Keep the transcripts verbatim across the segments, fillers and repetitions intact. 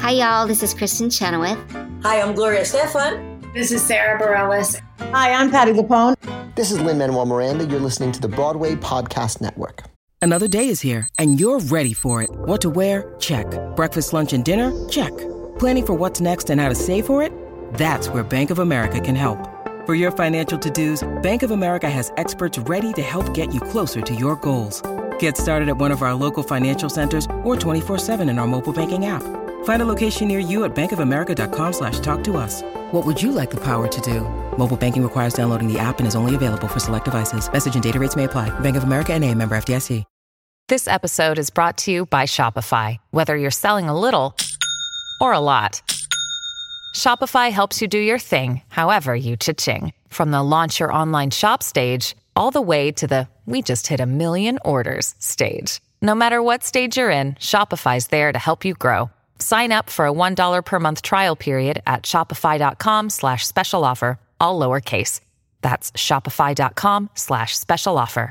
Hi, y'all. This is Kristen Chenoweth. Hi, I'm Gloria Stefan. This is Sarah Bareilles. Hi, I'm Patti LuPone. This is Lin-Manuel Miranda. You're listening to the Broadway Podcast Network. Another day is here, and you're ready for it. What to wear? Check. Breakfast, lunch, and dinner? Check. Planning for what's next and how to save for it? That's where Bank of America can help. For your financial to-dos, Bank of America has experts ready to help get you closer to your goals. Get started at one of our local financial centers or twenty-four seven in our mobile banking app. Find a location near you at bankofamerica.com slash talk to us. What would you like the power to do? Mobile banking requires downloading the app and is only available for select devices. Message and data rates may apply. Bank of America N A, member F D I C. This episode is brought to you by Shopify. Whether you're selling a little or a lot, Shopify helps you do your thing, however you cha-ching. From the launch your online shop stage, all the way to the we just hit a million orders stage. No matter what stage you're in, Shopify's there to help you grow. Sign up for a one dollar per month trial period at shopify.com slash special offer, all lowercase. That's shopify.com slash special offer.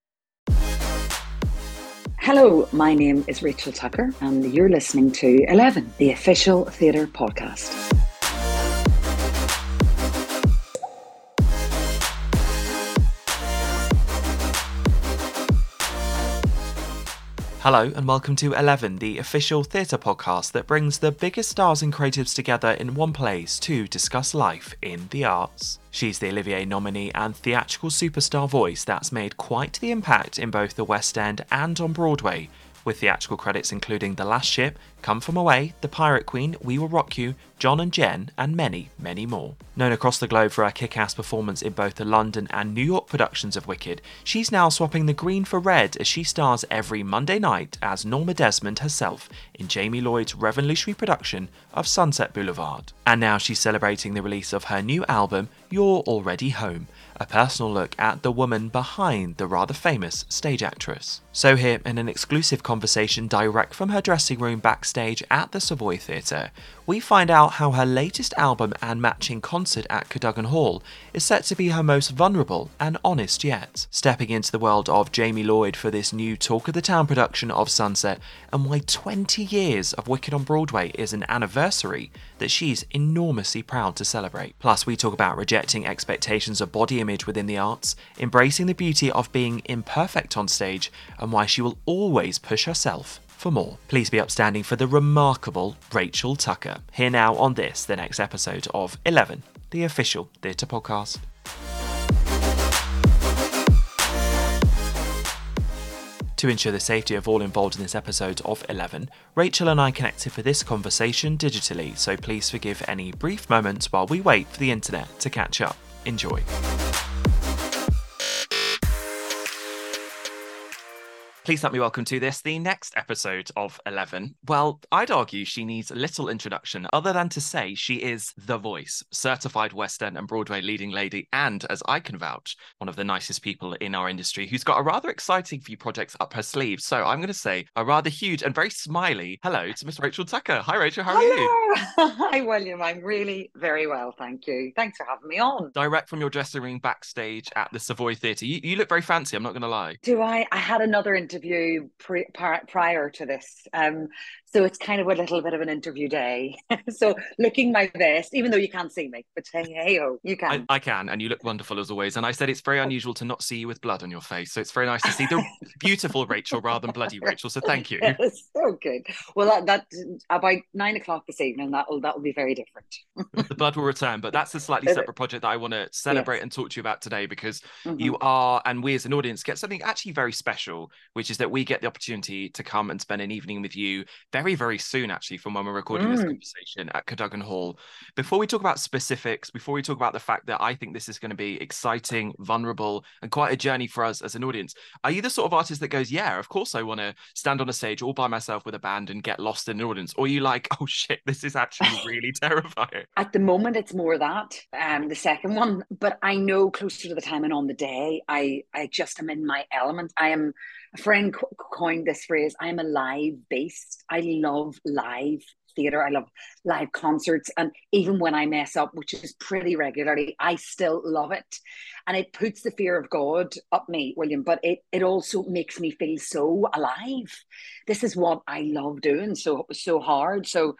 Hello, my name is Rachel Tucker, and you're listening to Eleven, the official theatre podcast. Hello and welcome to Eleven, the official theatre podcast that brings the biggest stars and creatives together in one place to discuss life in the arts. She's the Olivier nominee and theatrical superstar voice that's made quite the impact in both the West End and on Broadway, with theatrical credits including The Last Ship, Come From Away, The Pirate Queen, We Will Rock You, John and Jen, and many, many more. Known across the globe for her kick-ass performance in both the London and New York productions of Wicked, she's now swapping the green for red as she stars every Monday night as Norma Desmond herself in Jamie Lloyd's revolutionary production of Sunset Boulevard. And now she's celebrating the release of her new album, You're Already Home, a personal look at the woman behind the rather famous stage actress. So here, in an exclusive conversation direct from her dressing room backstage at the Savoy Theatre, we find out how her latest album and matching concert at Cadogan Hall is set to be her most vulnerable and honest yet, stepping into the world of Jamie Lloyd for this new Talk of the Town production of Sunset, and why twenty years of Wicked on Broadway is an anniversary that she's enormously proud to celebrate. Plus, we talk about rejecting expectations of body image within the arts, embracing the beauty of being imperfect on stage, and why she will always push herself for more. Please be upstanding for the remarkable Rachel Tucker. Here now on this, the next episode of Eleven, the official theatre podcast. To ensure the safety of all involved in this episode of Eleven, Rachel and I connected for this conversation digitally, so please forgive any brief moments while we wait for the internet to catch up. Enjoy. Please help me welcome to this, the next episode of Eleven. Well, I'd argue she needs little introduction other than to say she is the voice, certified West End and Broadway leading lady, and, as I can vouch, one of the nicest people in our industry who's got a rather exciting few projects up her sleeve. So I'm going to say a rather huge and very smiley hello to Miss Rachel Tucker. Hi, Rachel. How are Hello. you? Hi, William. I'm really very well, thank you. Thanks for having me on. Direct from your dressing room backstage at the Savoy Theatre. You, you look very fancy, I'm not going to lie. Do I? I had another interview pre- pri- prior to this. Um, so it's kind of a little bit of an interview day. So looking my best, even though you can't see me, but hey, hey, oh, you can. I, I can, and you look wonderful as always. And I said it's very unusual to not see you with blood on your face. So it's very nice to see the beautiful Rachel rather than bloody Rachel. So thank you. Yes, so good. Well, that, that about nine o'clock this evening, that will that will be very different. The blood will return, but that's a slightly separate project that I want to celebrate yes. and talk to you about today, because mm-hmm. you are, and we as an audience get something actually very special, which is that we get the opportunity to come and spend an evening with you very, very soon, actually, from when we're recording mm. this conversation at Cadogan Hall. Before we talk about specifics, before we talk about the fact that I think this is going to be exciting, vulnerable, and quite a journey for us as an audience, are you the sort of artist that goes, yeah, of course I want to stand on a stage all by myself with a band and get lost in an audience? Or are you like, oh shit, this is actually really terrifying? At the moment, it's more that, um, the second one. But I know closer to the time and on the day, I, I just am in my element. I am, a friend co- coined this phrase, I'm a live beast. I love live theatre. I love live concerts. And even when I mess up, which is pretty regularly, I still love it. And it puts the fear of God up me, William, but it, it also makes me feel so alive. This is what I love doing so, so hard. So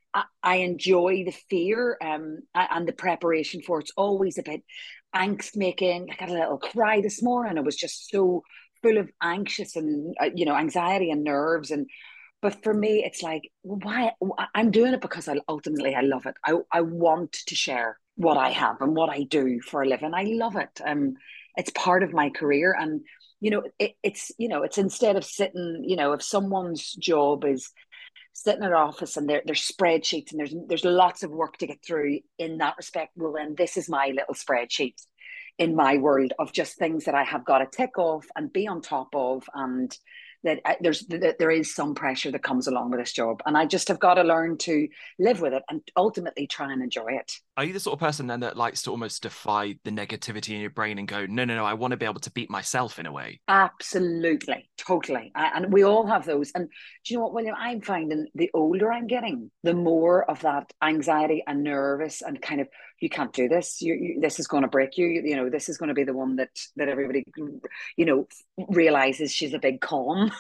I, I enjoy the fear um, and the preparation for it. It's always a bit angst making. I got a little cry this morning. I was just so full of anxious and, uh, you know, anxiety and nerves. And, but for me, it's like, why? I'm doing it because I ultimately, I love it. I, I want to share what I have and what I do for a living. I love it. Um, it's part of my career. And, you know, it, it's, you know, it's instead of sitting, you know, if someone's job is sitting in an office and there, there's spreadsheets and there's there's lots of work to get through in that respect, well, then this is my little spreadsheet in my world of just things that I have got to tick off and be on top of, and that uh, there's that there is some pressure that comes along with this job, and I just have got to learn to live with it and ultimately try and enjoy it. Are you the sort of person then that likes to almost defy the negativity in your brain and go, no, no, no, I want to be able to beat myself in a way? Absolutely, totally. I, and we all have those. And do you know what, William? I'm finding the older I'm getting, the more of that anxiety and nervous and kind of, you can't do this. You, you this is going to break you. you. You know, this is going to be the one that that everybody, you know, realizes she's a big con.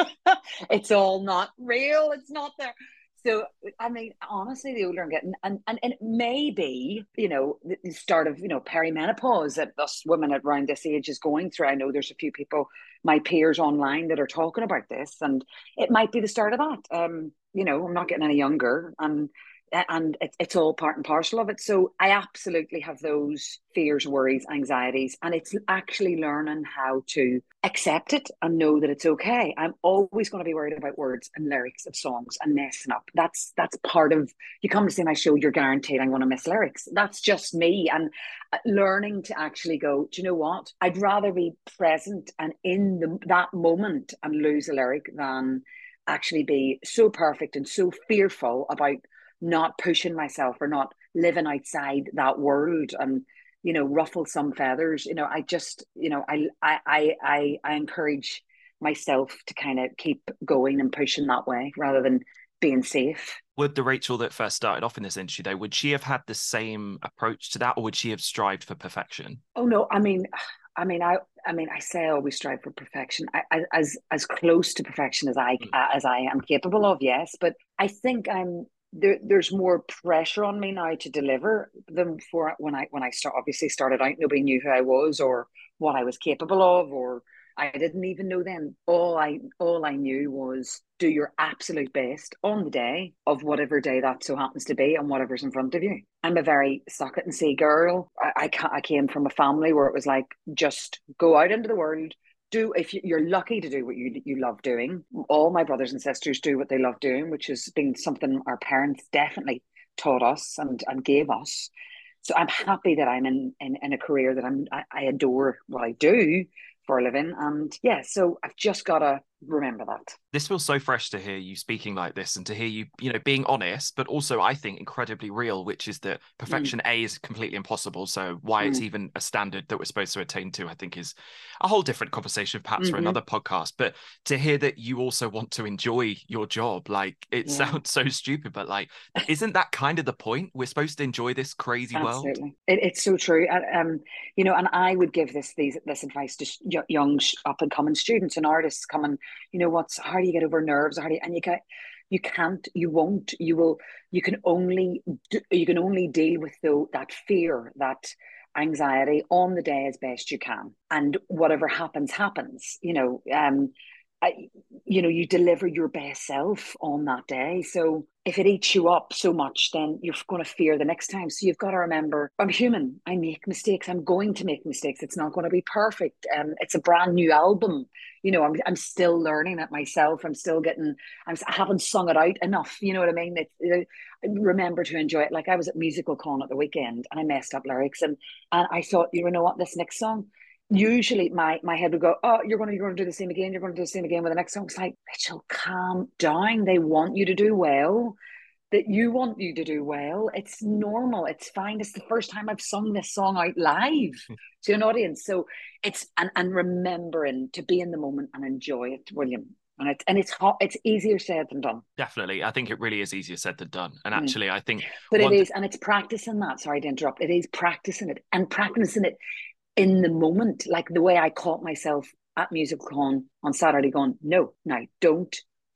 It's all not real. It's not there. So, I mean, honestly, the older I'm getting, and, and, and it may be, you know, the start of, you know, perimenopause that us women around this age is going through. I know there's a few people, my peers online, that are talking about this, and it might be the start of that. Um, you know, I'm not getting any younger, and and it, it's all part and parcel of it. So I absolutely have those fears, worries, anxieties, and it's actually learning how to accept it and know that it's okay. I'm always going to be worried about words and lyrics of songs and messing up. That's that's part of, you come to see my show, you're guaranteed I'm going to miss lyrics. That's just me. And learning to actually go, do you know what? I'd rather be present and in the, that moment and lose a lyric than actually be so perfect and so fearful about not pushing myself or not living outside that world and, you know, ruffle some feathers. You know, I just, you know, I I I I encourage myself to kind of keep going and pushing that way rather than being safe. Would the Rachel that first started off in this industry, though, would she have had the same approach to that, or would she have strived for perfection? Oh no, I mean, I mean, I, I mean, I say I always strive for perfection, I, I, as as close to perfection as I mm. uh, as I am capable of. Yes, but I think I'm. There, there's more pressure on me now to deliver than before. When I when I start, obviously started out, nobody knew who I was or what I was capable of, or I didn't even know then. All I all I knew was do your absolute best on the day of whatever day that so happens to be and whatever's in front of you. I'm a very suck it and see girl. I I, I came from a family where it was like, just go out into the world. Do, if you're lucky to do what you you love doing. All my brothers and sisters do what they love doing, which has been something our parents definitely taught us and, and gave us. So I'm happy that I'm in, in, in a career that I'm I, I adore what I do for a living. And yeah, so I've just got to remember that. This feels so fresh to hear you speaking like this and to hear you, you know, being honest, but also I think incredibly real, which is that perfection mm. A is completely impossible. So why mm. it's even a standard that we're supposed to attain to, I think is a whole different conversation, perhaps mm-hmm. for another podcast. But to hear that you also want to enjoy your job, like it yeah. sounds so stupid, but like, isn't that kind of the point? We're supposed to enjoy this crazy Absolutely. world. It, it's so true. Um, you know, and I would give this these this advice to young up and coming students and artists coming. You know, what's how do you get over nerves? How do you, and you can you can't, you won't, you will, you can only do, you can only deal with the, that fear, that anxiety on the day as best you can, and whatever happens happens. You know, um, I, you know, you deliver your best self on that day. So if it eats you up so much, then you're going to fear the next time. So you've got to remember, I'm human. I make mistakes. I'm going to make mistakes. It's not going to be perfect. Um, it's a brand new album. You know, I'm I'm still learning it myself. I'm still getting, I'm, I haven't sung it out enough. You know what I mean? It, it, remember to enjoy it. Like I was at Musical Con at the weekend and I messed up lyrics. And, and I thought, you know what, this next song, usually my my head would go, oh, you're going to you're going to do the same again. You're going to do the same again with the next song. It's like, Rachel, calm down. They want you to do well. That you want you to do well. It's normal. It's fine. It's the first time I've sung this song out live to an audience. So it's and and remembering to be in the moment and enjoy it, William. And it's and it's hot. It's easier said than done. Definitely, I think it really is easier said than done. And actually, mm. I think, but it is, and it's practicing that. Sorry to interrupt. It is practicing it and practicing it in the moment, like the way I caught myself at Musical Con on Saturday going, no, now don't, don't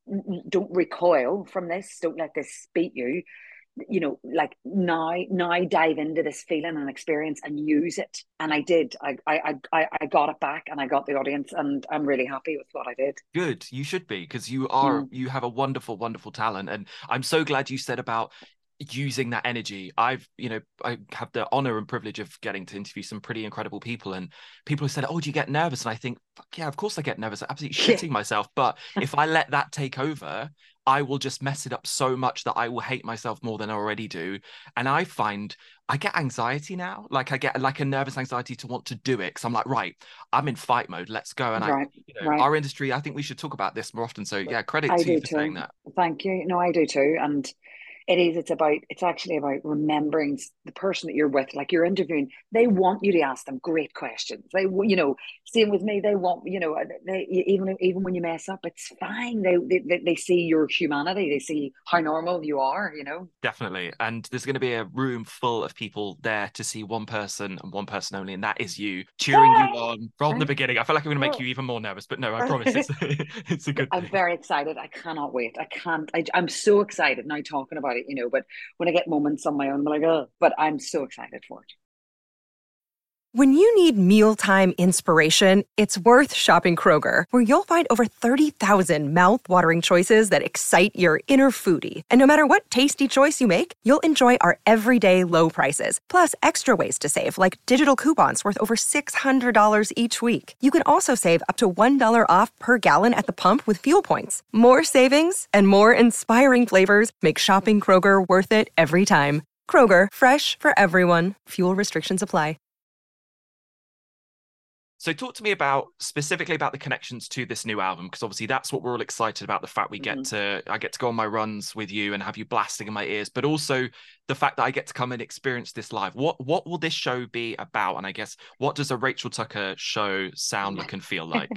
don't recoil from this. Don't let this beat you. You know, like now, now dive into this feeling and experience and use it. And I did. I, I, I, I got it back, and I got the audience, and I'm really happy with what I did. Good, you should be, because you are, Mm. you have a wonderful, wonderful talent, and I'm so glad you said about using that energy. I've, you know, I have the honor and privilege of getting to interview some pretty incredible people, and people have said, "Oh, do you get nervous?" And I think, fuck yeah, of course I get nervous. I'm absolutely shitting myself. But if I let that take over, I will just mess it up so much that I will hate myself more than I already do. And I find I get anxiety now. Like I get like a nervous anxiety to want to do it, because I'm like, right, I'm in fight mode. Let's go. And Right, I, you know, right. our industry, I think we should talk about this more often. So yeah, credit I to do you for too. saying that. Thank you. No, I do too. And it is, it's about, it's actually about remembering the person that you're with, like you're interviewing. They want you to ask them great questions. They, you know, same with me. They want, you know, they, even, even when you mess up, it's fine. They, they, they see your humanity. They see how normal you are, you know? Definitely. And there's going to be a room full of people there to see one person and one person only, and that is you, cheering you on from the beginning. I feel like I'm going to make you even more nervous, but no, I promise it's, it's a good I'm thing. very excited. I cannot wait. I can't, I, I'm so excited now talking about it, you know, but when I get moments on my own, I'm like, oh, but I'm so excited for it. When you need mealtime inspiration, it's worth shopping Kroger, where you'll find over thirty thousand mouth-watering choices that excite your inner foodie. And no matter what tasty choice you make, you'll enjoy our everyday low prices, plus extra ways to save, like digital coupons worth over six hundred dollars each week. You can also save up to one dollar off per gallon at the pump with fuel points. More savings and more inspiring flavors make shopping Kroger worth it every time. Kroger, fresh for everyone. Fuel restrictions apply. So talk to me about specifically about the connections to this new album, because obviously that's what we're all excited about. The fact we get mm-hmm. to, I get to go on my runs with you and have you blasting in my ears, but also the fact that I get to come and experience this live. What what will this show be about? And I guess, what does a Rachel Tucker show sound, look, and feel like?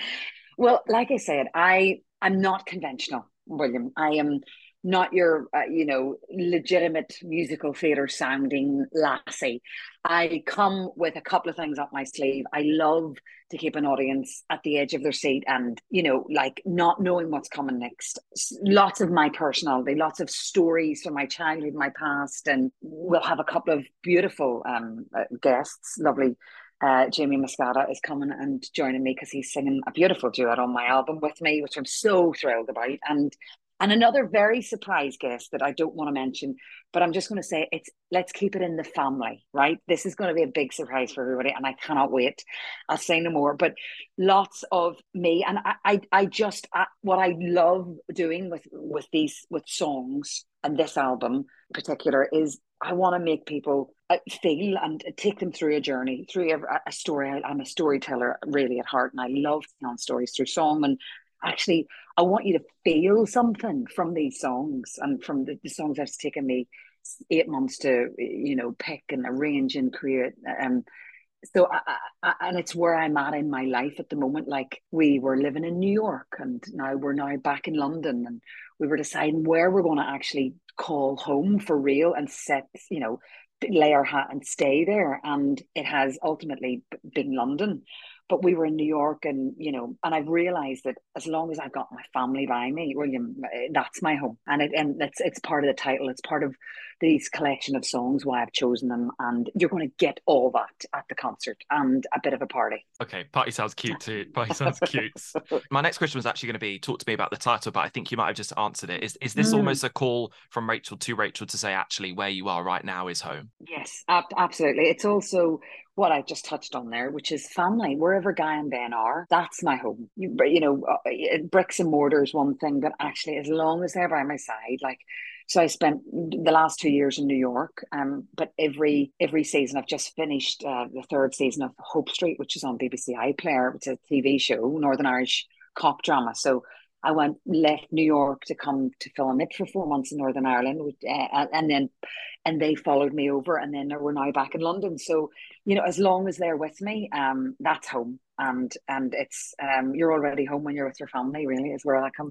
Well, like I said, I I'm not conventional, William. I am not your, uh, you know, legitimate musical theatre sounding lassie. I come with a couple of things up my sleeve. I love to keep an audience at the edge of their seat and, you know, like not knowing what's coming next. Lots of my personality, lots of stories from my childhood, my past, and we'll have a couple of beautiful um, uh, guests, lovely. Uh, Jamie Muscata is coming and joining me because he's singing a beautiful duet on my album with me, which I'm so thrilled about. And And another very surprise guest that I don't want to mention, but I'm just going to say it's, let's keep it in the family, right? This is going to be a big surprise for everybody, and I cannot wait. I'll say no more, but lots of me. And I, I, I just, I, what I love doing with, with these, with songs and this album in particular is I want to make people feel and take them through a journey, through a, a story. I'm a storyteller really at heart, and I love telling stories through song. And actually, I want you to feel something from these songs and from the, the songs that's taken me eight months to, you know, pick and arrange and create. Um, so, I, I, and it's where I'm at in my life at the moment. Like, we were living in New York, and now we're now back in London, and we were deciding where we're going to actually call home for real and set, you know, lay our hat and stay there. And it has ultimately been London. But we were in New York, and, you know, and I've realized that as long as I've got my family by me, William, that's my home. And it, and it's, it's part of the title. It's part of this collection of songs, why I've chosen them. And you're going to get all that at the concert and a bit of a party. Okay, party sounds cute too. Party sounds cute. My next question was actually going to be, talk to me about the title, but I think you might have just answered it. Is, is this mm. almost a call from Rachel to Rachel to say, actually, where you are right now is home? Yes, ab- absolutely. It's also what I just touched on there, which is family. Wherever Guy and Ben are, that's my home. You, you know, uh, bricks and mortar is one thing, but actually, as long as they're by my side, like, so I spent the last two years in New York, um, but every every season, I've just finished uh, the third season of Hope Street, which is on B B C iPlayer. It's a T V show, Northern Irish cop drama. So I went, left New York to come to film it for four months in Northern Ireland, uh, and then and they followed me over, and then we're now back in London. So, you know, as long as they're with me, um, that's home. And and it's um, you're already home when you're with your family, really, is where that comes from.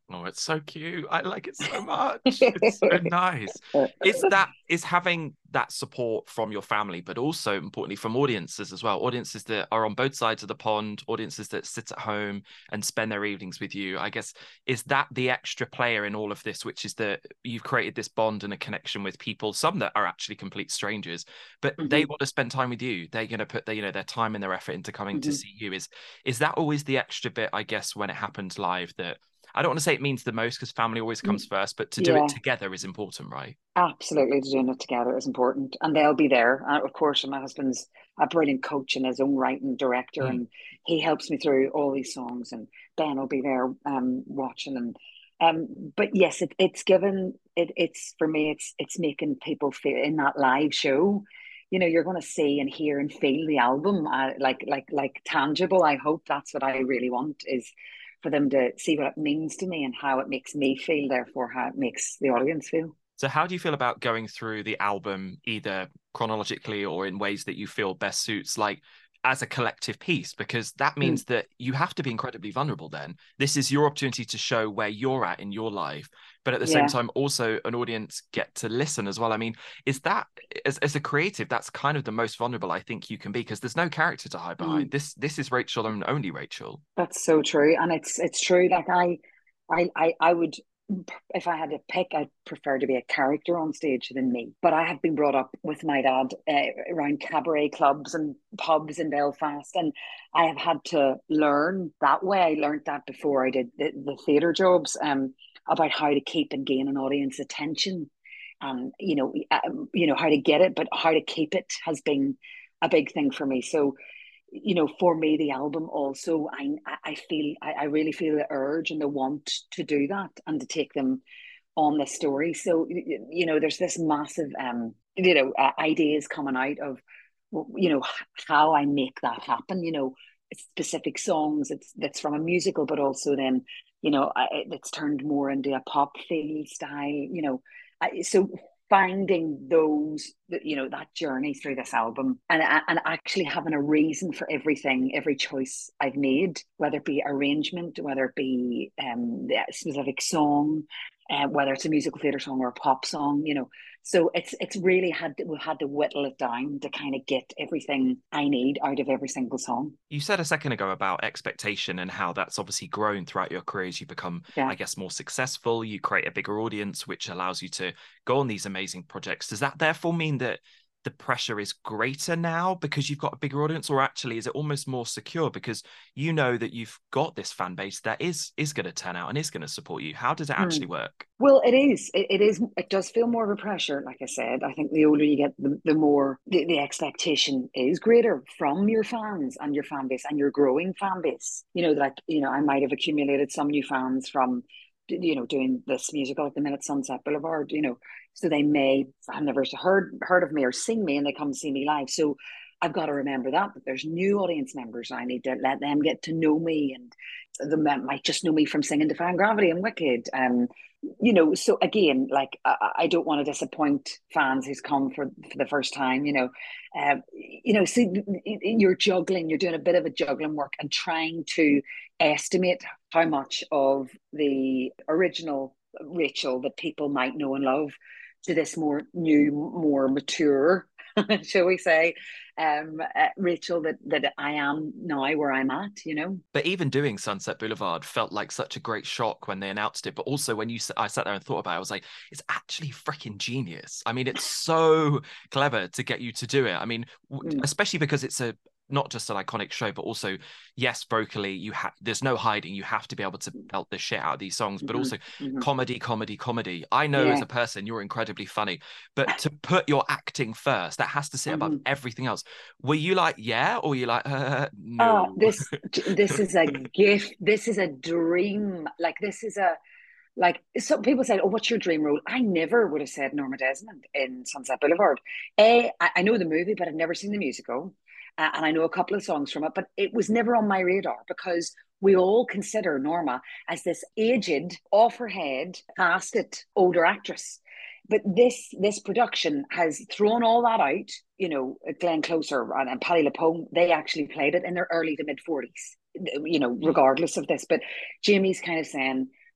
Oh, it's so cute. I like it so much. It's so nice. Is that is having that support from your family, but also importantly from audiences as well. Audiences that are on both sides of the pond, audiences that sit at home and spend their evenings with you. I guess, is that the extra player in all of this, which is that you've created this bond and a connection with people, some that are actually complete strangers, but mm-hmm. they want to spend time with you. They're going to put their, you know, their time and their effort into coming mm-hmm. to see you. Is is that always the extra bit, I guess, when it happens live, that I don't want to say it means the most because family always comes first, but to do yeah. it together is important, right? Absolutely. Doing it together is important. And they'll be there. Uh, of course, my husband's a brilliant coach in his own right and director, mm. and he helps me through all these songs, and Ben will be there um, watching. And um, but yes, it, it's given, it, it's for me, it's it's making people feel in that live show, you know, you're going to see and hear and feel the album uh, like, like, like tangible. I hope that's what I really want, is for them to see what it means to me and how it makes me feel, therefore how it makes the audience feel. So how do you feel about going through the album, either chronologically or in ways that you feel best suits, like as a collective piece? Because that means mm. that you have to be incredibly vulnerable then. This is your opportunity to show where you're at in your life, but at the yeah. same time, also an audience get to listen as well. I mean, is that, as, as a creative, that's kind of the most vulnerable I think you can be, because there's no character to hide behind. Mm. This this is Rachel and only Rachel. That's so true. And it's it's true. Like I, I, I, I would, if I had to pick, I'd prefer to be a character on stage than me. But I have been brought up with my dad uh, around cabaret clubs and pubs in Belfast, and I have had to learn that way. I learned that before I did the, the theatre jobs, um, about how to keep and gain an audience attention, and you know, uh, you know how to get it, but how to keep it has been a big thing for me. So, you know, for me, the album also, I I feel, I, I really feel the urge and the want to do that and to take them on this story. So, you know, there's this massive, um, you know, uh, ideas coming out of, you know, how I make that happen, you know, specific songs, it's that's from a musical, but also then, you know, I, it's turned more into a pop feel style, you know, I, so finding those, you know, that journey through this album, and and actually having a reason for everything, every choice I've made, whether it be arrangement, whether it be um, the specific song, uh, whether it's a musical theatre song or a pop song, you know. So it's it's really had to, we've had to whittle it down to kind of get everything I need out of every single song. You said a second ago about expectation and how that's obviously grown throughout your career as you become, yeah. I guess, more successful. You create a bigger audience, which allows you to go on these amazing projects. Does that therefore mean that the pressure is greater now because you've got a bigger audience, or actually is it almost more secure because you know that you've got this fan base that is is going to turn out and is going to support you? How does it actually mm. work? Well, it is. It, it is. It does feel more of a pressure. Like I said, I think the older you get, the, the more the, the expectation is greater from your fans and your fan base and your growing fan base. You know, like, you know, I might have accumulated some new fans from, you know, doing this musical at the minute, Sunset Boulevard, you know, so they may have never heard heard of me or seen me, and they come see me live. So I've got to remember that, that there's new audience members. I need to let them get to know me, and they might just know me from singing Defying Gravity and Wicked. Um, you know, so again, like, I, I don't want to disappoint fans who's come for, for the first time, you know. Um, you know, see, you're juggling, you're doing a bit of a juggling work and trying to estimate how much of the original Rachel that people might know and love to this more new, more mature, shall we say, um, uh, Rachel that that I am now, where I'm at, you know. But even doing Sunset Boulevard felt like such a great shock when they announced it. But also when you, I sat there and thought about it, I was like, it's actually freaking genius. I mean, it's so clever to get you to do it. I mean, mm. especially because it's a not just an iconic show, but also, yes, vocally, you have, there's no hiding. You have to be able to belt the shit out of these songs, but mm-hmm, also mm-hmm. comedy, comedy, comedy. I know yeah. as a person, you're incredibly funny, but to put your acting first, that has to sit mm-hmm. above everything else. Were you like, yeah, or were you like, uh, no? Oh, this, this is a gift. This is a dream. Like, this is a, like, some people say, oh, what's your dream role? I never would have said Norma Desmond in Sunset Boulevard. A, I, I know the movie, but I've never seen the musical. Uh, and I know a couple of songs from it, but it was never on my radar because we all consider Norma as this aged, off her head, past it, older actress. But this this production has thrown all that out. You know, Glenn Closer and, and Patti LuPone, they actually played it in their early to mid forties, you know, regardless of this. But Jamie's kind of saying,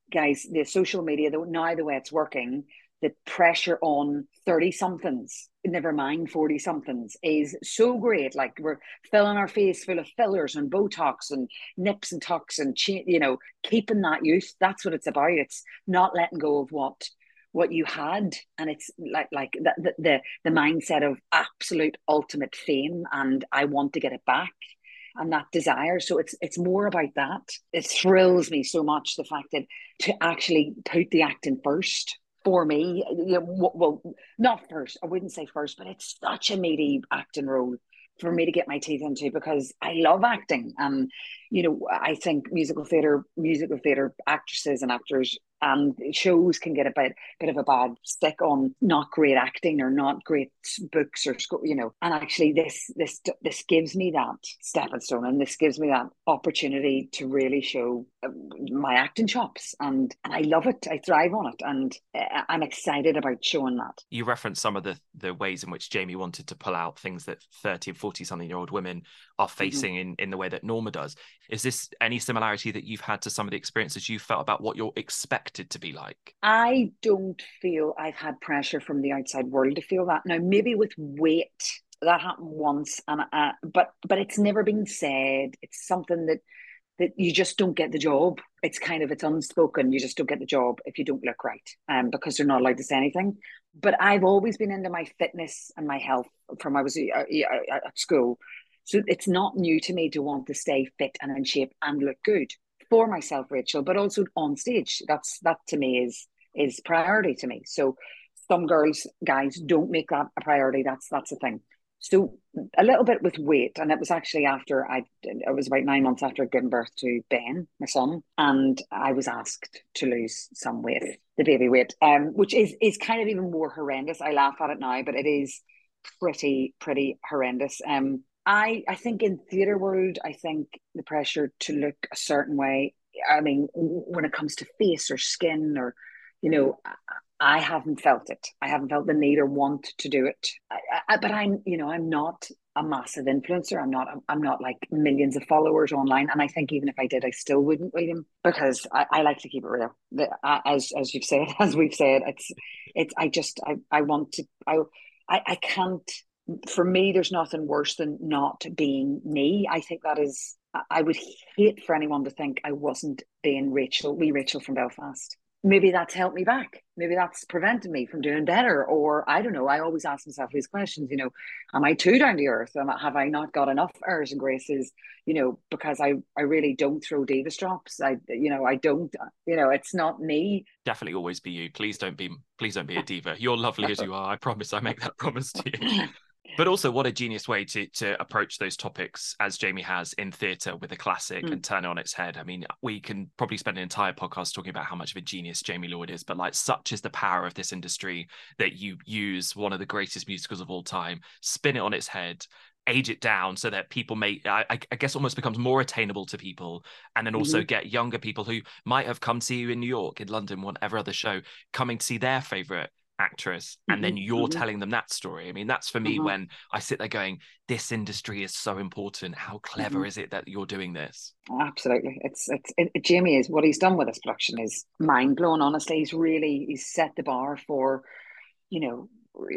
guys, the social media, the, now the way it's working, the pressure on thirty-somethings, never mind forty-somethings, is so great. Like, we're filling our face full of fillers and Botox and nips and tucks and, you know, keeping that youth. That's what it's about. It's not letting go of what what you had. And it's like like the, the, the, the mindset of absolute ultimate fame, and I want to get it back. And that desire. So it's it's more about that. It thrills me so much, the fact that to actually put the acting first for me, you know, well, not first, I wouldn't say first, but it's such a meaty acting role for me to get my teeth into, because I love acting. And, you know, I think musical theatre, musical theatre actresses and actors and shows can get a bit, bit of a bad stick on not great acting or not great books or, you know, and actually this, this, this gives me that stepping stone, and this gives me that opportunity to really show my acting chops, and, and I love it. I thrive on it, and I'm excited about showing that. You referenced some of the, the ways in which Jamie wanted to pull out things that thirty and forty something year old women are facing mm-hmm. in, in the way that Norma does. Is this any similarity that you've had to some of the experiences you felt about what you're expected to be like? I don't feel I've had pressure from the outside world to feel that. Now, maybe with weight, that happened once, and uh, but but it's never been said. It's something that that you just don't get the job. It's kind of, it's unspoken. You just don't get the job if you don't look right, um, because they're not allowed to say anything. But I've always been into my fitness and my health from I was uh, at school. So it's not new to me to want to stay fit and in shape and look good for myself, Rachel, but also on stage. That's, that to me is, is priority to me. So some girls, guys don't make that a priority. That's, that's a thing. So a little bit with weight, and it was actually after I, it was about nine months after I'd given birth to Ben, my son, and I was asked to lose some weight, the baby weight, um, which is is kind of even more horrendous. I laugh at it now, but it is pretty, pretty horrendous. Um, I, I think in theatre world, I think the pressure to look a certain way, I mean, when it comes to face or skin or, you know, I haven't felt it. I haven't felt the need or want to do it. I, I, but I'm, you know, I'm not a massive influencer. I'm not, I'm not like millions of followers online. And I think even if I did, I still wouldn't, William, because I, I like to keep it real. The, as, as you've said, as we've said, it's, it's, I just, I, I want to, I, I, I can't, for me, there's nothing worse than not being me. I think that is, I would hate for anyone to think I wasn't being Rachel, wee Rachel from Belfast. Maybe that's helped me back. Maybe that's prevented me from doing better. Or I don't know. I always ask myself these questions, you know, am I too down to earth? Have I not got enough airs and graces? You know, because I, I really don't throw Davis drops. I, you know, I don't, you know, it's not me. Definitely always be you. Please don't be, please don't be a diva. You're lovely as you are. I promise. I make that promise to you. But also, what a genius way to to approach those topics, as Jamie has in theatre with a classic mm. and turn it on its head. I mean, we can probably spend an entire podcast talking about how much of a genius Jamie Lloyd is, but like, such is the power of this industry that you use one of the greatest musicals of all time, spin it on its head, age it down so that people may, I, I guess, almost becomes more attainable to people, and then also mm-hmm. get younger people who might have come to see you in New York, in London, whatever other show, coming to see their favourite actress, and mm-hmm. then you're mm-hmm. telling them that story. I mean, that's for me mm-hmm. when I sit there going, this industry is so important. How clever mm-hmm. is it that you're doing this? Absolutely. It's it's it, Jamie is, what he's done with this production is mind blowing. Honestly, he's really he's set the bar for, you know, re-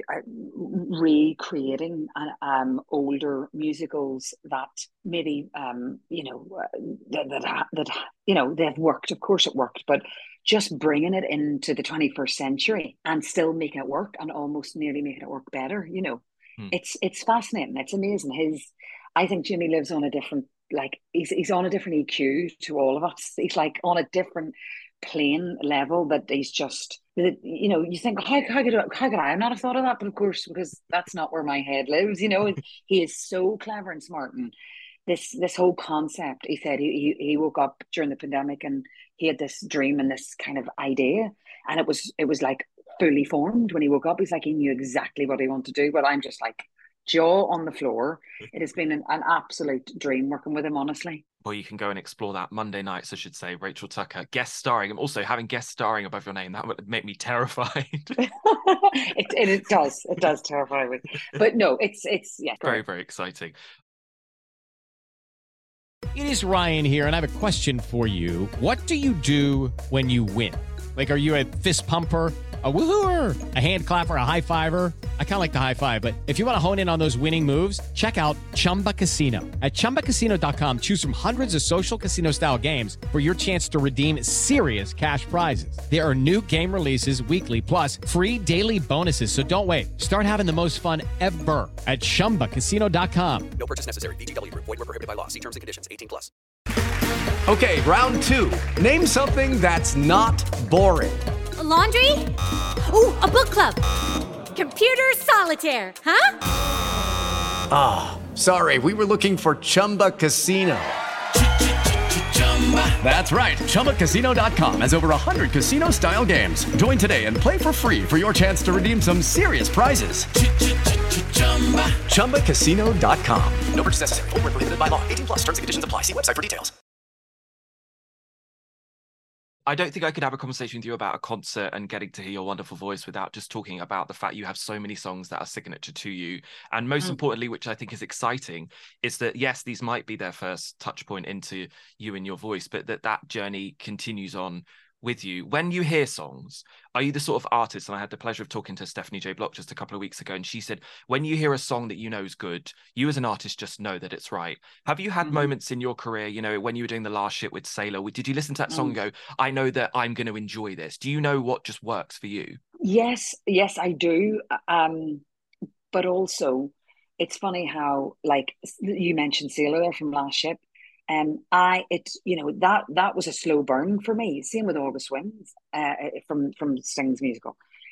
recreating um older musicals that maybe um you know that, that that you know they've worked. Of course, it worked, but just bringing it into the twenty-first century and still making it work, and almost nearly making it work better. You know, hmm. it's it's fascinating. It's amazing. His, I think Jimmy lives on a different, like he's he's on a different E Q to all of us. He's like on a different plane level that he's just, you know, you think, how, how could I, how could I not have thought of that? But of course, because that's not where my head lives. You know, he is so clever and smart. And this this whole concept, he said he, he he woke up during the pandemic and he had this dream and this kind of idea, and it was it was like fully formed when he woke up. He's like, he knew exactly what he wanted to do. But I'm just like, jaw on the floor. It has been an, an absolute dream working with him, honestly. Well, you can go and explore that Monday nights, I should say. Rachel Tucker guest starring, and also having guest starring above your name, that would make me terrified. it, it it does it does terrify me, but no, it's it's yeah, very very exciting. It is Ryan here, and I have a question for you. What do you do when you win? Like, are you a fist pumper, a woohooer, a hand clapper, a high fiver? I kind of like the high five, but if you want to hone in on those winning moves, check out Chumba Casino. At chumba casino dot com, choose from hundreds of social casino-style games for your chance to redeem serious cash prizes. There are new game releases weekly, plus free daily bonuses. So don't wait. Start having the most fun ever at chumba casino dot com. No purchase necessary. V G W. Void where prohibited by law. See terms and conditions. eighteen plus. Okay, round two. Name something that's not boring. A laundry? Ooh, a book club. Computer solitaire, huh? Ah, oh, sorry. We were looking for Chumba Casino. That's right. chumba casino dot com has over one hundred casino-style games. Join today and play for free for your chance to redeem some serious prizes. chumba casino dot com. No purchase necessary. Void where prohibited by law. eighteen plus. Terms and conditions apply. See website for details. I don't think I could have a conversation with you about a concert and getting to hear your wonderful voice without just talking about the fact you have so many songs that are signature to you. And most mm. importantly, which I think is exciting, is that, yes, these might be their first touch point into you and your voice, but that that journey continues on with you. When you hear songs, are you the sort of artist, and I had the pleasure of talking to Stephanie J. Block just a couple of weeks ago, and she said, when you hear a song that you know is good, you as an artist just know that it's right. Have you had mm-hmm. moments in your career, you know, when you were doing The Last Ship with Sailor, did you listen to that song mm. and go, I know that I'm going to enjoy this? Do you know what just works for you? Yes, yes, I do. Um, but also, it's funny how, like, you mentioned Sailor there from Last Ship. Um, I it you know that that was a slow burn for me. Same with August Winds, uh, from from Sting's musical.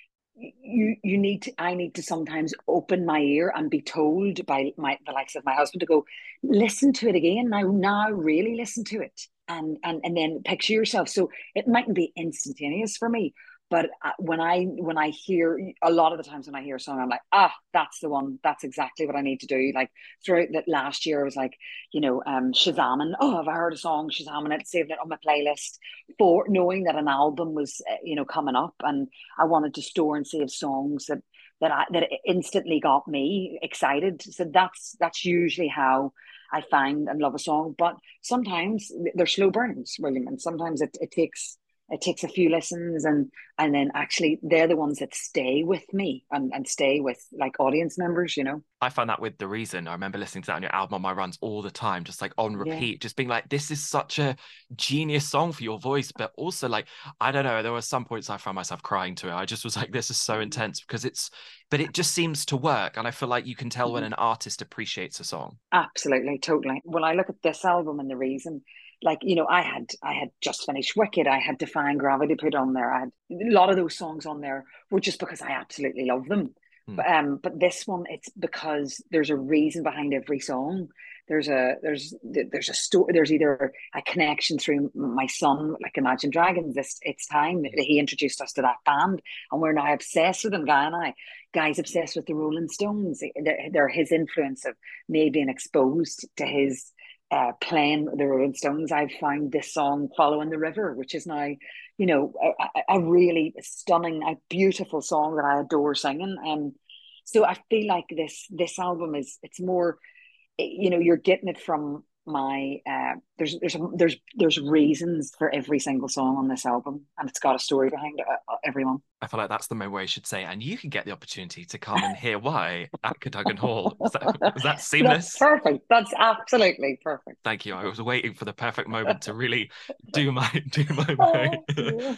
You you need to I need to sometimes open my ear and be told by my the likes of my husband to go, listen to it again now. Now really listen to it, and and and then picture yourself. So it mightn't be instantaneous for me. But when I when I hear, a lot of the times when I hear a song, I'm like, ah, that's the one. That's exactly what I need to do. Like throughout that last year, I was like, you know, um, Shazamming. Oh, have I heard a song? Shazamming it, saving it on my playlist, for knowing that an album was, you know, coming up, and I wanted to store and save songs that that I that instantly got me excited. So that's that's usually how I find and love a song. But sometimes they're slow burns, William, and sometimes it it takes. It takes a few listens, and and then actually they're the ones that stay with me and, and stay with like audience members, you know. I find that with The Reason. I remember listening to that on your album on my runs all the time, just like on repeat, yeah. just being like, this is such a genius song for your voice. But also, like, I don't know, there were some points I found myself crying to it. I just was like, this is so intense, because it's, but it just seems to work. And I feel like you can tell mm-hmm. when an artist appreciates a song. Absolutely, totally. When I look at this album and The Reason, like, you know, I had I had just finished Wicked. I had Defying Gravity put on there. I had a lot of those songs on there were just because I absolutely love them. Mm. But um, but this one, it's because there's a reason behind every song. There's a there's there's a story. There's either a connection through my son, like Imagine Dragons. This it's time he introduced us to that band, and we're now obsessed with them. Guy and I, Guy's obsessed with the Rolling Stones. They're, they're his influence of me being exposed to his. Uh, playing the Rolling Stones. I've found this song Following the River, which is now, you know, a, a really stunning, a beautiful song that I adore singing. Um, so I feel like this this album is, it's more, you know, you're getting it from my uh there's there's there's there's reasons for every single song on this album, and it's got a story behind it, uh, everyone. I feel like that's the main way I should say, and you can get the opportunity to come and hear why at Cadogan Hall. Is that, is that seamless? That's perfect. That's absolutely perfect. Thank you. I was waiting for the perfect moment to really do my do my way. Oh,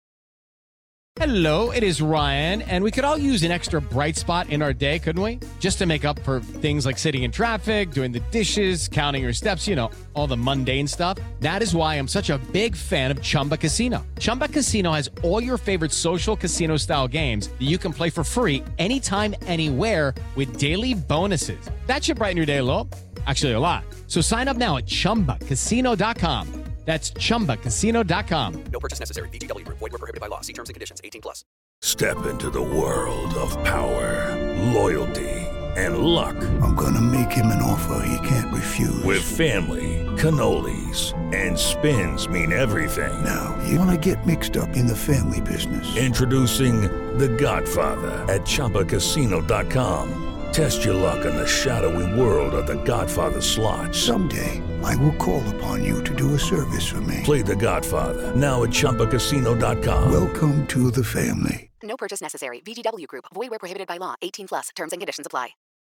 hello, it is Ryan, and we could all use an extra bright spot in our day, couldn't we? Just to make up for things like sitting in traffic, doing the dishes, counting your steps, you know, all the mundane stuff. That is why I'm such a big fan of Chumba Casino. Chumba Casino has all your favorite social casino-style games that you can play for free anytime, anywhere with daily bonuses. That should brighten your day a little. Actually, a lot. So sign up now at chumba casino dot com. That's chumba casino dot com. No purchase necessary. V G W. Void where prohibited by law. See terms and conditions. eighteen plus. Step into the world of power, loyalty, and luck. I'm gonna make him an offer he can't refuse. With family, cannolis, and spins mean everything. Now, you wanna get mixed up in the family business. Introducing The Godfather at chumba casino dot com. Test your luck in the shadowy world of The Godfather slot. Someday, I will call upon you to do a service for me. Play The Godfather, now at Chumba Casino dot com. Welcome to the family. No purchase necessary. V G W Group. Void where prohibited by law. eighteen plus. Terms and conditions apply.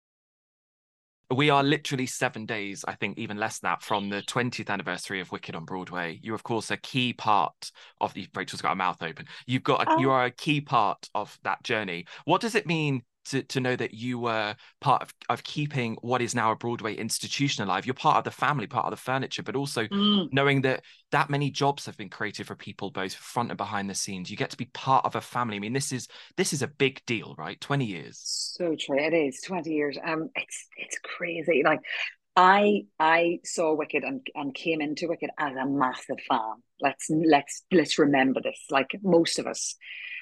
We are literally seven days, I think even less than that, from the twentieth anniversary of Wicked on Broadway. You're, of course, a key part of the... Rachel's got her mouth open. You've got a, oh. You are a key part of that journey. What does it mean to, to know that you were part of, of keeping what is now a Broadway institution alive? You're part of the family, part of the furniture, but also mm. knowing that that many jobs have been created for people, both front and behind the scenes. You get to be part of a family. I mean, this is this is a big deal, right? twenty years. So true. It is twenty years. Um, it's it's crazy. Like, I I saw Wicked and, and came into Wicked as a massive fan. Let's let's let's remember this. Like most of us,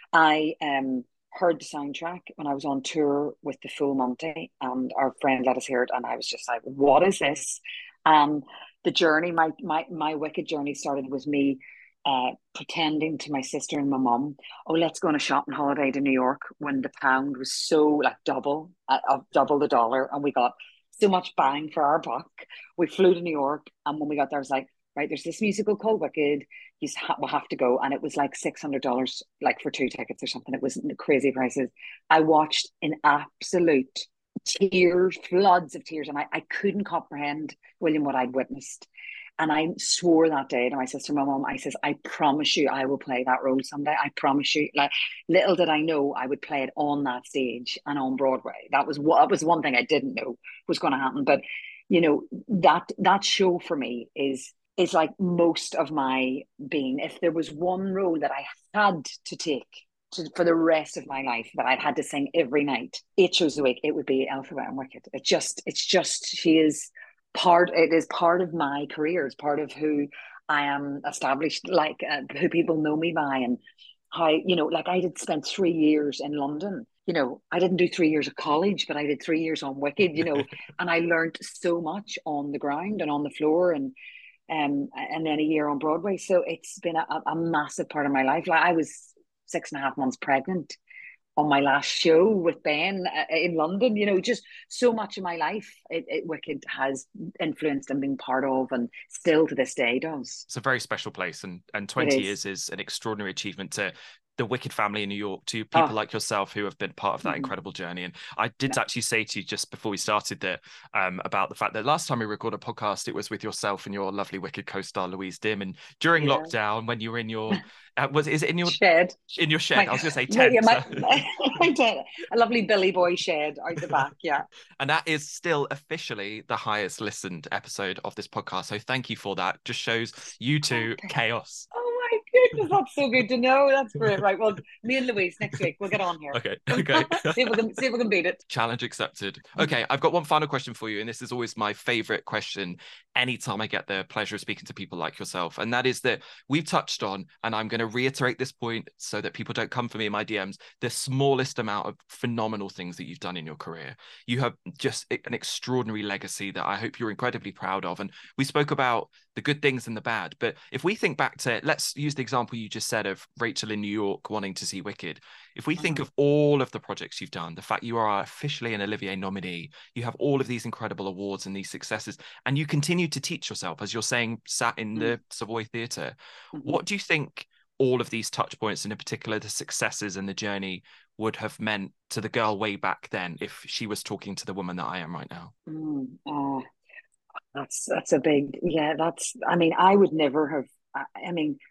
I um. heard the soundtrack when I was on tour with the Full Monty, and our friend let us hear it, and I was just like, what is this? Um, the journey, my my my Wicked journey started with me uh, pretending to my sister and my mum, oh, let's go on a shopping holiday to New York when the pound was so like double, uh, of double the dollar, and we got so much bang for our buck. We flew to New York, and when we got there, I was like, right, there's this musical called Wicked. You ha- will have to go. And it was like six hundred dollars like for two tickets or something. It was crazy prices. I watched in absolute tears, floods of tears. And I, I couldn't comprehend, William, what I'd witnessed. And I swore that day to my sister, my mom, I says, I promise you I will play that role someday. I promise you. Like, little did I know I would play it on that stage and on Broadway. That was what, that was one thing I didn't know was going to happen. But, you know, that that show for me is is like most of my being. If there was one role that I had to take to, for the rest of my life, that I'd had to sing every night, eight shows a week, it would be Elphaba and Wicked. It just, it's just, she is part, it is part of my career. It's part of who I am established, like uh, who people know me by, and how, you know, like I did spend three years in London. You know, I didn't do three years of college, but I did three years on Wicked, you know, and I learned so much on the ground and on the floor, and Um, and then a year on Broadway. So it's been a, a massive part of my life. Like I was six and a half months pregnant on my last show with Ben in London. You know, just so much of my life, it, it Wicked has influenced and been part of, and still to this day does. It's a very special place, and and twenty years is an extraordinary achievement to the Wicked family in New York, to people oh. like yourself who have been part of that mm-hmm. incredible journey. And I did yeah. actually say to you just before we started that um, about the fact that last time we recorded a podcast, it was with yourself and your lovely Wicked co-star Louise Dim. And during yeah. lockdown, when you were in your uh, was is it in your shed? In your shed, my, I was going to say tent. Yeah, my, my, my tent, a lovely Billy Boy shed out the back. Yeah, and that is still officially the highest listened episode of this podcast. So thank you for that. Just shows you two okay. chaos. Oh my goodness, that's so good to know. That's great. Right, well, me and Louise next week, we'll get on here. Okay, okay. see if we can see if we can beat it. Challenge accepted. Okay, I've got one final question for you, and this is always my favorite question anytime I get the pleasure of speaking to people like yourself, and that is that we've touched on, and I'm going to reiterate this point so that people don't come for me in my D Ms, the smallest amount of phenomenal things that you've done in your career. You have just an extraordinary legacy that I hope you're incredibly proud of, and we spoke about the good things and the bad, but if we think back to, let's use the example you just said of Rachel in New York wanting to see Wicked. If we think of all of the projects you've done, the fact you are officially an Olivier nominee, you have all of these incredible awards and these successes, and you continue to teach yourself, as you're saying, sat in the Savoy Theatre. Mm-hmm. What do you think all of these touch points, and in particular the successes and the journey, would have meant to the girl way back then if she was talking to the woman that I am right now? Mm, uh, that's that's a big, yeah, that's, I mean, I would never have, I, I mean,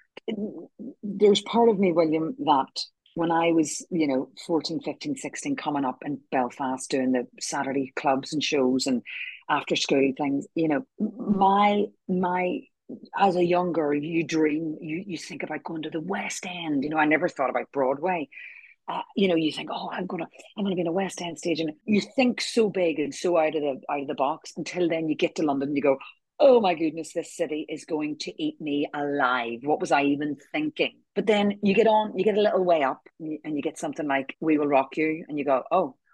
there's part of me, William, that when I was, you know, fourteen, fifteen, sixteen, coming up in Belfast doing the Saturday clubs and shows and after school things, you know, my, my, as a young girl, you dream, you, you think about going to the West End. You know, I never thought about Broadway. Uh, you know, you think, oh, I'm gonna, I'm gonna be in a West End stage, and you think so big and so out of the out of the box until then you get to London and you go, oh my goodness, this city is going to eat me alive. What was I even thinking? But then you get on, you get a little way up, and you, and you get something like We Will Rock You, and you go, oh,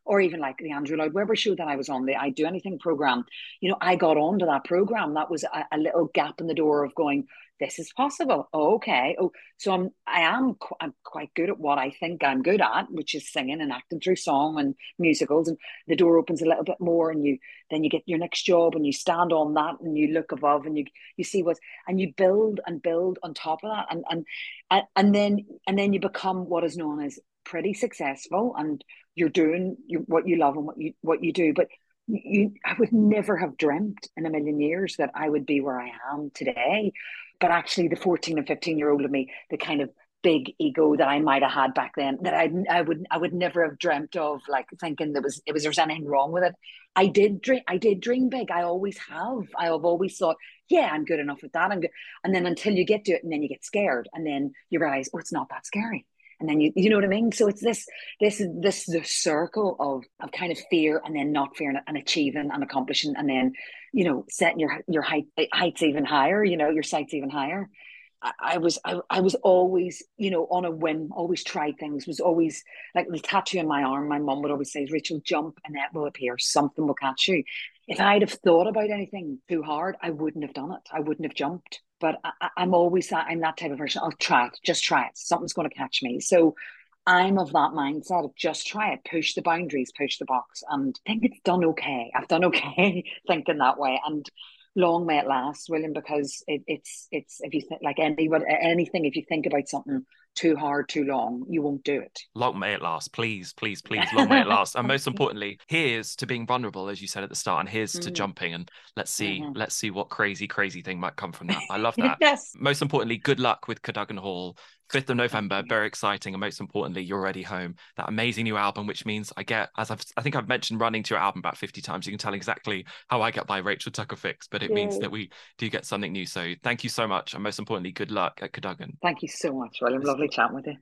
or even like the Andrew Lloyd Webber show that I was on, the I Do Anything program, you know, I got onto that program. That was a, a little gap in the door of going, this is possible. Oh, okay. Oh, so I'm, I am, qu- I'm quite good at what I think I'm good at, which is singing and acting through song and musicals. And the door opens a little bit more, and you, then you get your next job, and you stand on that, and you look above, and you, you see what's, and you build and build on top of that. And, and, and then, and then you become what is known as pretty successful, and you're doing what you love and what you, what you do. But you, I would never have dreamt in a million years that I would be where I am today. But actually the fourteen and fifteen year old of me, the kind of big ego that I might have had back then, that I I would I would never have dreamt of, like thinking there was it was there was anything wrong with it. I did dream I did dream big. I always have. I have always thought, yeah, I'm good enough at that. I'm good. And then until you get to it, and then you get scared, and then you realize, oh, it's not that scary. And then you you know what I mean? So it's this this this the circle of of kind of fear, and then not fearing it, and achieving and accomplishing, and then, you know, setting your your height heights even higher, you know, your sights even higher. I, I was I, I was always, you know, on a whim, always tried things, was always like the tattoo in my arm. My mum would always say, Rachel, jump and that will appear, something will catch you. If I'd have thought about anything too hard, I wouldn't have done it. I wouldn't have jumped. But I, I'm always that, I'm that type of person. I'll try it, just try it. Something's going to catch me. So I'm of that mindset of just try it, push the boundaries, push the box, and think it's done okay. I've done okay thinking that way. And long may it last, William, because it, it's, it's, if you think like any, anything, if you think about something too hard, too long, you won't do it. Long may it last, please, please, please. Long may it last. And most importantly, here's to being vulnerable, as you said at the start, and here's mm. to jumping. And let's see, mm-hmm. let's see what crazy, crazy thing might come from that. I love that. Yes. Most importantly, good luck with Cadogan Hall. fifth of November, very exciting. And most importantly, you're already home. That amazing new album, which means I get, as I've, I think I've mentioned running to your album about fifty times. You can tell exactly how I get by Rachel Tucker Fix, but it Yay. means that we do get something new. So thank you so much. And most importantly, good luck at Cadogan. Thank you so much, William. Lovely chatting with you.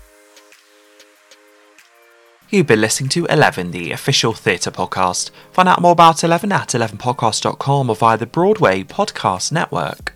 You've been listening to Eleven, the official theatre podcast. Find out more about Eleven at eleven podcast dot com or via the Broadway Podcast Network.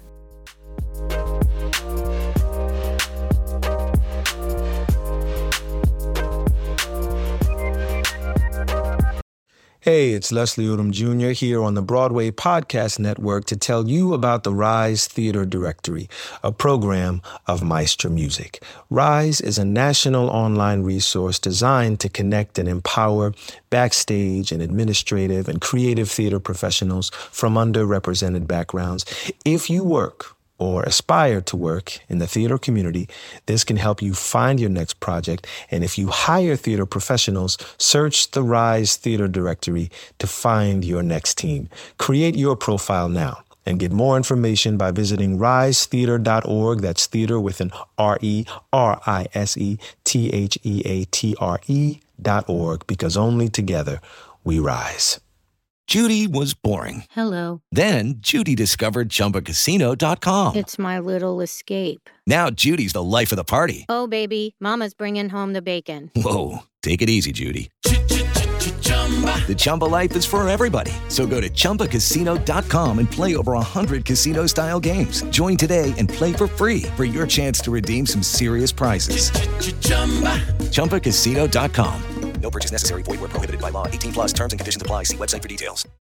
Hey, it's Leslie Odom Junior here on the Broadway Podcast Network to tell you about the Rise Theater Directory, a program of Maestro Music. Rise is a national online resource designed to connect and empower backstage and administrative and creative theater professionals from underrepresented backgrounds. If you work or aspire to work in the theater community, this can help you find your next project. And if you hire theater professionals, search the Rise Theater Directory to find your next team. Create your profile now and get more information by visiting rise theater dot org. That's theater with an R E R I S E T H E A T R E dot org, because only together we rise. Judy was boring. Hello. Then Judy discovered Chumba Casino dot com. It's my little escape. Now Judy's the life of the party. Oh, baby, mama's bringing home the bacon. Whoa, take it easy, Judy. The Chumba life is for everybody. So go to Chumba Casino dot com and play over one hundred casino-style games. Join today and play for free for your chance to redeem some serious prizes. Chumba Casino dot com. No purchase necessary. Void where prohibited by law. eighteen plus terms and conditions apply. See website for details.